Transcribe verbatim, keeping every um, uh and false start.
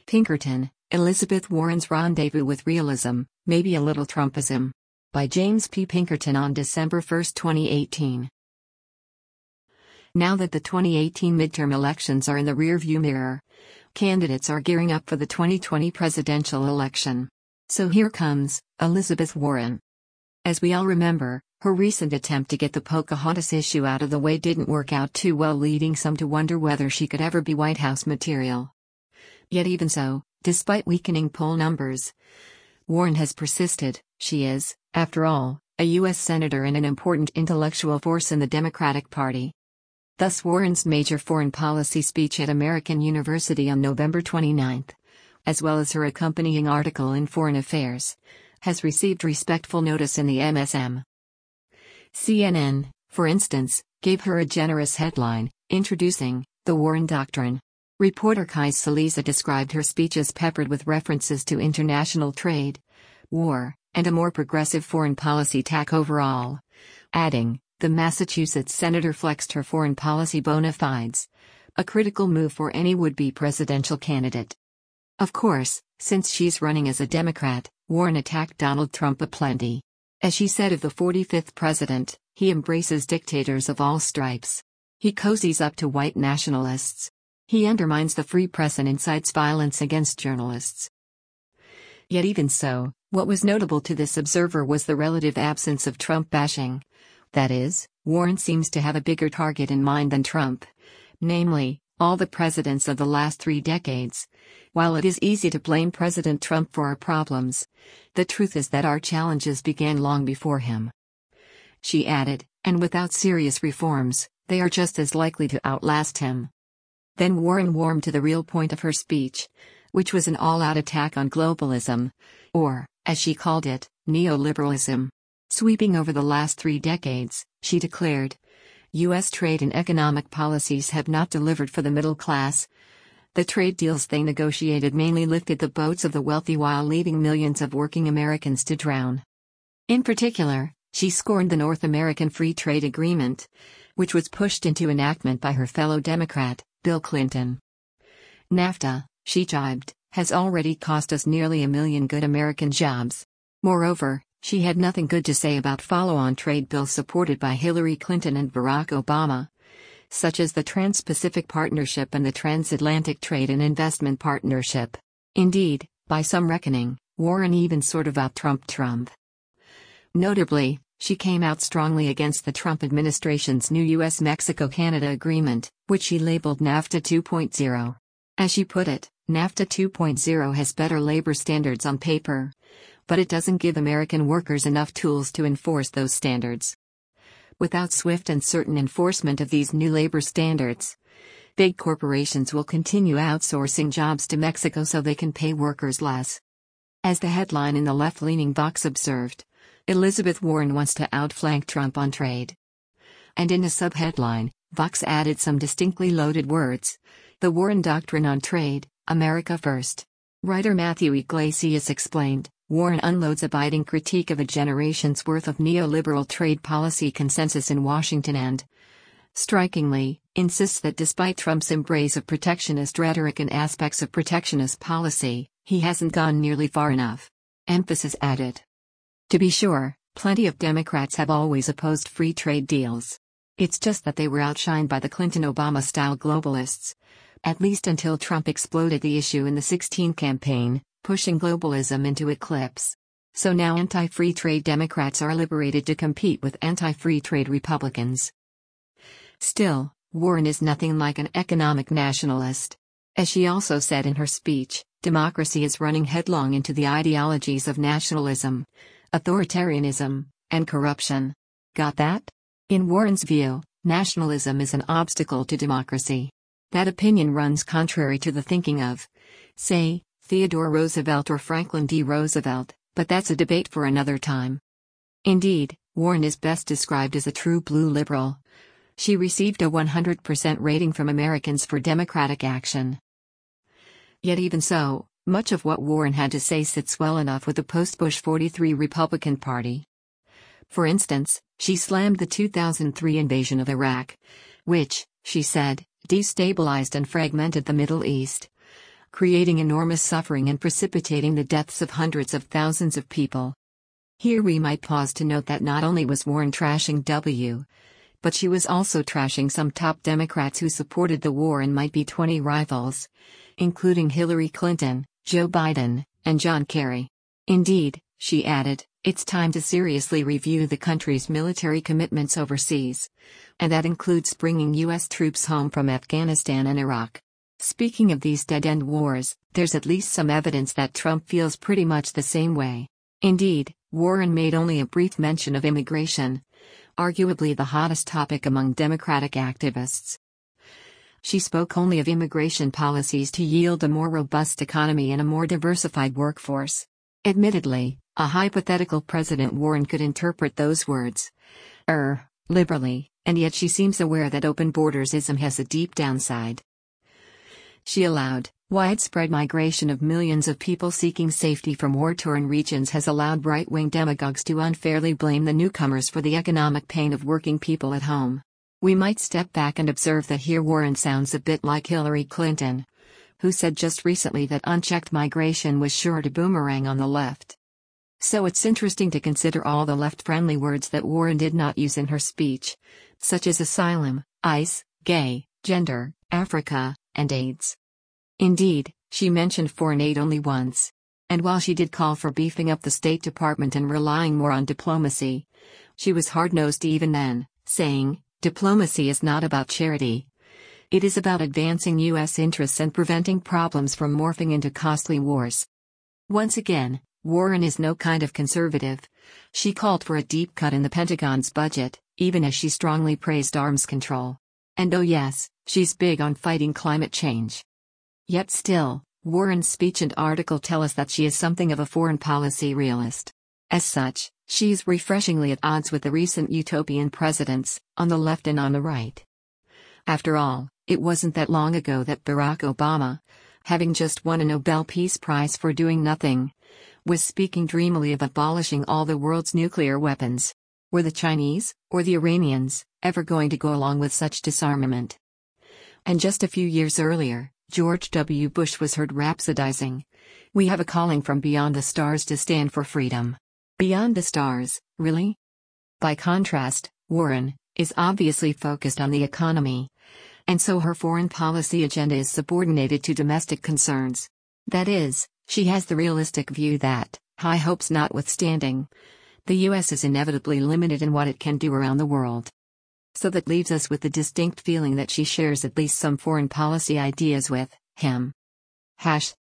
Pinkerton, Elizabeth Warren's Rendezvous with Realism, Maybe a Little Trumpism. By James P. Pinkerton on December first, twenty eighteen. Now that the twenty eighteen midterm elections are in the rearview mirror, candidates are gearing up for the twenty twenty presidential election. So here comes Elizabeth Warren. As we all remember, her recent attempt to get the Pocahontas issue out of the way didn't work out too well, leading some to wonder whether she could ever be White House material. Yet even so, despite weakening poll numbers, Warren has persisted. She is, after all, a U S senator and an important intellectual force in the Democratic Party. Thus Warren's major foreign policy speech at American University on November twenty-ninth, as well as her accompanying article in Foreign Affairs, has received respectful notice in the M S M. C N N, for instance, gave her a generous headline, introducing the Warren Doctrine. Reporter Kai Saliza described her speech as peppered with references to international trade, war, and a more progressive foreign policy tack overall, adding, the Massachusetts senator flexed her foreign policy bona fides, a critical move for any would-be presidential candidate. Of course, since she's running as a Democrat, Warren attacked Donald Trump aplenty. As she said of the forty-fifth president, he embraces dictators of all stripes. He cozies up to white nationalists. He undermines the free press and incites violence against journalists. Yet even so, what was notable to this observer was the relative absence of Trump bashing. That is, Warren seems to have a bigger target in mind than Trump, namely, all the presidents of the last three decades. While it is easy to blame President Trump for our problems, the truth is that our challenges began long before him. She added, and without serious reforms, they are just as likely to outlast him. Then Warren warmed to the real point of her speech, which was an all-out attack on globalism, or, as she called it, neoliberalism. Sweeping over the last three decades, she declared, U S trade and economic policies have not delivered for the middle class. The trade deals they negotiated mainly lifted the boats of the wealthy while leaving millions of working Americans to drown. In particular, she scorned the North American Free Trade Agreement, which was pushed into enactment by her fellow Democrat, Bill Clinton. NAFTA, she jibed, has already cost us nearly a million good American jobs. Moreover, she had nothing good to say about follow-on trade bills supported by Hillary Clinton and Barack Obama, such as the Trans-Pacific Partnership and the Transatlantic Trade and Investment Partnership. Indeed, by some reckoning, Warren even sort of out-Trumped Trump. Notably, she came out strongly against the Trump administration's new U S Mexico-Canada agreement, which she labeled NAFTA two point oh. As she put it, NAFTA two point oh has better labor standards on paper, but it doesn't give American workers enough tools to enforce those standards. Without swift and certain enforcement of these new labor standards, big corporations will continue outsourcing jobs to Mexico so they can pay workers less. As the headline in the left-leaning Vox observed, Elizabeth Warren wants to outflank Trump on trade. And in a subheadline, Vox added some distinctly loaded words: the Warren Doctrine on Trade, America First. Writer Matthew Iglesias explained, Warren unloads a biting critique of a generation's worth of neoliberal trade policy consensus in Washington and, strikingly, insists that despite Trump's embrace of protectionist rhetoric and aspects of protectionist policy, he hasn't gone nearly far enough. Emphasis added. To be sure, plenty of Democrats have always opposed free trade deals. It's just that they were outshined by the Clinton-Obama-style globalists, at least until Trump exploded the issue in the sixteen campaign, pushing globalism into eclipse. So now anti-free trade Democrats are liberated to compete with anti-free trade Republicans. Still, Warren is nothing like an economic nationalist. As she also said in her speech, democracy is running headlong into the ideologies of nationalism, authoritarianism, and corruption. Got that? In Warren's view, nationalism is an obstacle to democracy. That opinion runs contrary to the thinking of, say, Theodore Roosevelt or Franklin D. Roosevelt, but that's a debate for another time. Indeed, Warren is best described as a true blue liberal. She received a one hundred percent rating from Americans for Democratic action. Yet even so, much of what Warren had to say sits well enough with the post-Bush forty-three Republican Party. For instance, she slammed the two thousand three invasion of Iraq, which, she said, destabilized and fragmented the Middle East, creating enormous suffering and precipitating the deaths of hundreds of thousands of people. Here we might pause to note that not only was Warren trashing W, but she was also trashing some top Democrats who supported the war and might be twenty rivals, including Hillary Clinton, Joe Biden, and John Kerry. Indeed, she added, it's time to seriously review the country's military commitments overseas. And that includes bringing U S troops home from Afghanistan and Iraq. Speaking of these dead-end wars, there's at least some evidence that Trump feels pretty much the same way. Indeed, Warren made only a brief mention of immigration, arguably the hottest topic among Democratic activists. She spoke only of immigration policies to yield a more robust economy and a more diversified workforce. Admittedly, a hypothetical President Warren could interpret those words, er, liberally, and yet she seems aware that open bordersism has a deep downside. She allowed, widespread migration of millions of people seeking safety from war-torn regions has allowed right-wing demagogues to unfairly blame the newcomers for the economic pain of working people at home. We might step back and observe that here Warren sounds a bit like Hillary Clinton, who said just recently that unchecked migration was sure to boomerang on the left. So it's interesting to consider all the left-friendly words that Warren did not use in her speech, such as asylum, ICE, gay, gender, Africa, and AIDS. Indeed, she mentioned foreign aid only once. And while she did call for beefing up the State Department and relying more on diplomacy, she was hard-nosed even then, saying, diplomacy is not about charity. It is about advancing U S interests and preventing problems from morphing into costly wars. Once again, Warren is no kind of conservative. She called for a deep cut in the Pentagon's budget, even as she strongly praised arms control. And oh yes, she's big on fighting climate change. Yet still, Warren's speech and article tell us that she is something of a foreign policy realist. As such, she's refreshingly at odds with the recent utopian presidents, on the left and on the right. After all, it wasn't that long ago that Barack Obama, having just won a Nobel Peace Prize for doing nothing, was speaking dreamily of abolishing all the world's nuclear weapons. Were the Chinese, or the Iranians, ever going to go along with such disarmament? And just a few years earlier, George W. Bush was heard rhapsodizing, "We have a calling from beyond the stars to stand for freedom." Beyond the stars, really? By contrast, Warren is obviously focused on the economy, and so her foreign policy agenda is subordinated to domestic concerns. That is, she has the realistic view that, high hopes notwithstanding, the U S is inevitably limited in what it can do around the world. So that leaves us with the distinct feeling that she shares at least some foreign policy ideas with him. Hash